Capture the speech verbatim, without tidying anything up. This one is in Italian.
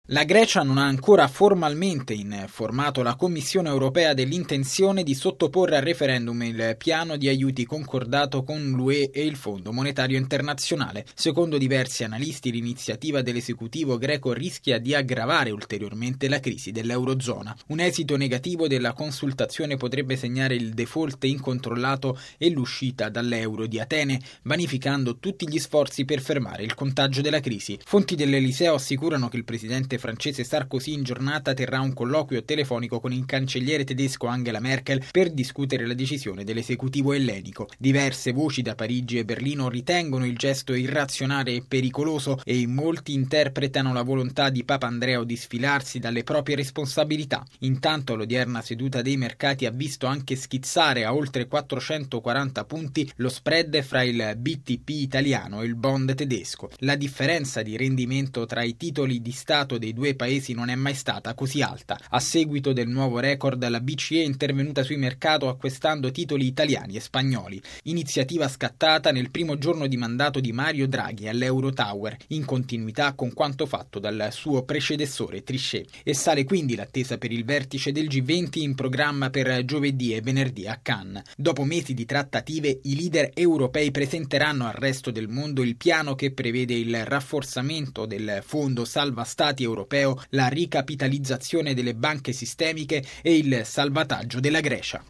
La Grecia non ha ancora formalmente informato la Commissione europea dell'intenzione di sottoporre a referendum il piano di aiuti concordato con l'U E e il Fondo Monetario Internazionale. Secondo diversi analisti, l'iniziativa dell'esecutivo greco rischia di aggravare ulteriormente la crisi dell'Eurozona. Un esito negativo della consultazione potrebbe segnare il default incontrollato e l'uscita dall'euro di Atene, vanificando tutti gli sforzi per fermare il contagio della crisi. Fonti dell'Eliseo assicurano che il presidente francese Sarkozy in giornata terrà un colloquio telefonico con il cancelliere tedesco Angela Merkel per discutere la decisione dell'esecutivo ellenico. Diverse voci da Parigi e Berlino ritengono il gesto irrazionale e pericoloso e molti interpretano la volontà di Papandreou di sfilarsi dalle proprie responsabilità. Intanto l'odierna seduta dei mercati ha visto anche schizzare a oltre quattrocentoquaranta punti lo spread fra il B T P italiano e il bond tedesco. La differenza di rendimento tra i titoli di Stato dei due paesi non è mai stata così alta. A seguito del nuovo record, la B C E è intervenuta sui mercati acquistando titoli italiani e spagnoli, iniziativa scattata nel primo giorno di mandato di Mario Draghi all'Eurotower, in continuità con quanto fatto dal suo predecessore Trichet. E sale quindi l'attesa per il vertice del G venti in programma per giovedì e venerdì a Cannes. Dopo mesi di trattative, i leader europei presenteranno al resto del mondo il piano che prevede il rafforzamento del Fondo Salva Stati europeo, la ricapitalizzazione delle banche sistemiche e il salvataggio della Grecia.